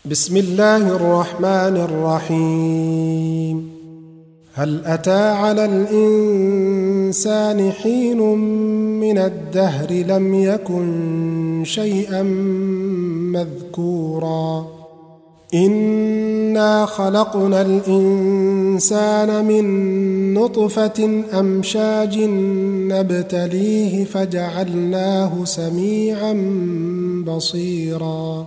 بسم الله الرحمن الرحيم. هل أتى على الإنسان حين من الدهر لم يكن شيئا مذكورا إنا خلقنا الإنسان من نطفة أمشاج نبتليه فجعلناه سميعا بصيرا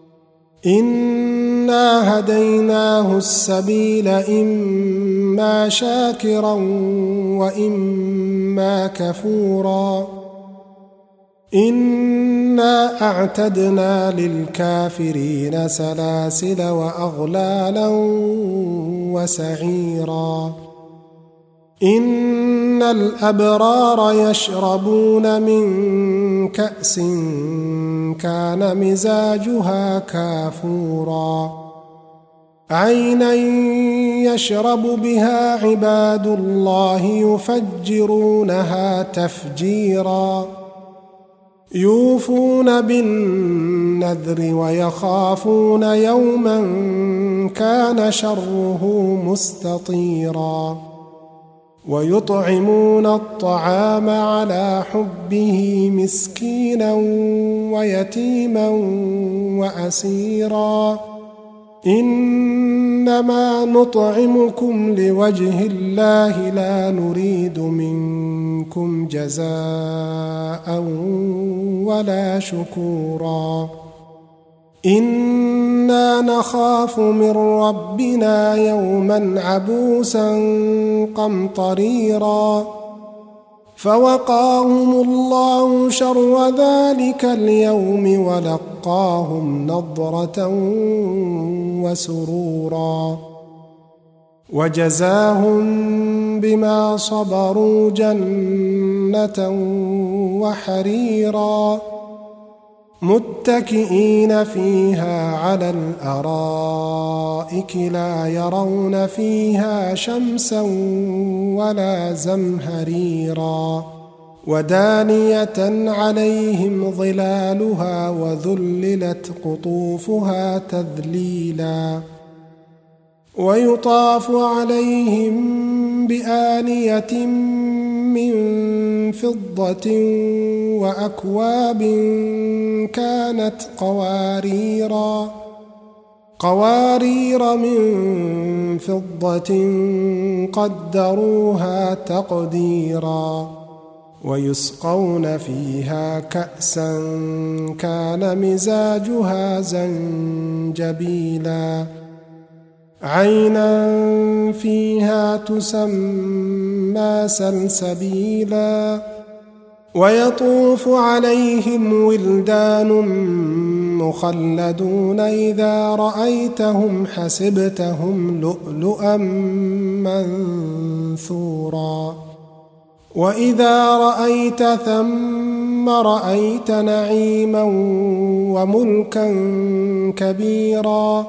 إنا هديناه السبيل إما شاكرا وإما كفورا إنا أعتدنا للكافرين سلاسل وأغلالا وسعيرا إن الأبرار يشربون من كأس كان مزاجها كافورا عينا يشرب بها عباد الله يفجرونها تفجيرا يوفون بالنذر ويخافون يوما كان شره مستطيرا ويطعمون الطعام على حبه مسكينا ويتيما وأسيرا إنما نطعمكم لوجه الله لا نريد منكم جزاء ولا شكورا إنا نخاف من ربنا يوما عبوسا قمطريرا فوقاهم الله شر ذلك اليوم ولقاهم نضرة وسرورا وجزاهم بما صبروا جنة وحريرا متكئين فيها على الأرائك لا يرون فيها شمسا ولا زمهريرا ودانية عليهم ظلالها وذللت قطوفها تذليلا ويطاف عليهم بآنية من فضة وأكواب كانت قوارير من فضة قدروها تقديرا ويسقون فيها كأسا كان مزاجها زنجبيلا عينا فيها تسمى سلسبيلا ويطوف عليهم ولدان مخلدون إذا رأيتهم حسبتهم لؤلؤا منثورا وإذا رأيت ثم رأيت نعيما وملكا كبيرا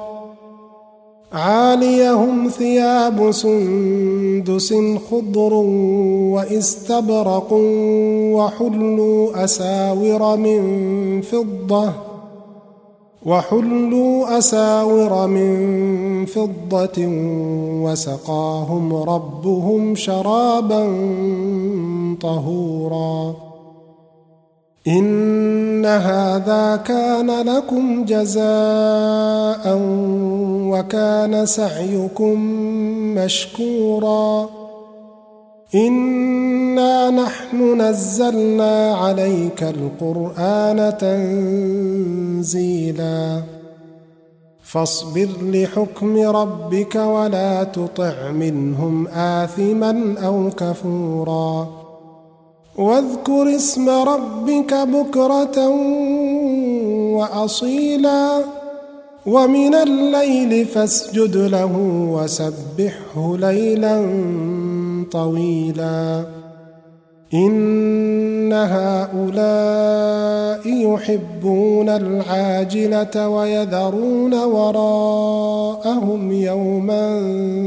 عاليهم ثياب سندس خضر واستبرق وحلوا أساور من فضة وسقاهم ربهم شرابا طهورا إن هذا كان لكم جزاء وكان سعيكم مشكورا إنا نحن نزلنا عليك القرآن تنزيلا فاصبر لحكم ربك ولا تطع منهم آثما أو كفورا واذكر اسم ربك بكرة وأصيلا ومن الليل فاسجد له وسبحه ليلا طويلا إن هؤلاء يحبون العاجلة ويذرون وراءهم يوما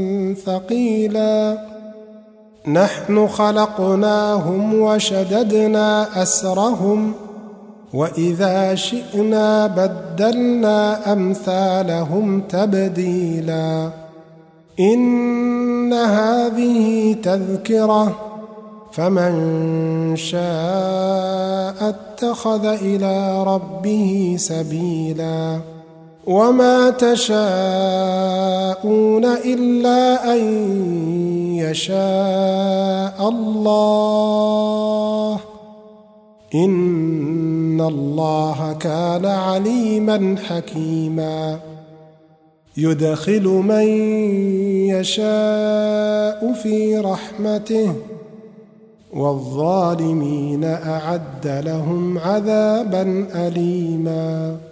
ثقيلا نحن خلقناهم وشددنا أسرهم وإذا شئنا بدلنا أمثالهم تبديلا إن هذه تذكرة فمن شاء اتخذ إلى ربه سبيلا وما تشاءون إلا أن يشاء الله إن الله كان عليما حكيما يدخل من يشاء في رحمته والظالمين أعد لهم عذابا أليما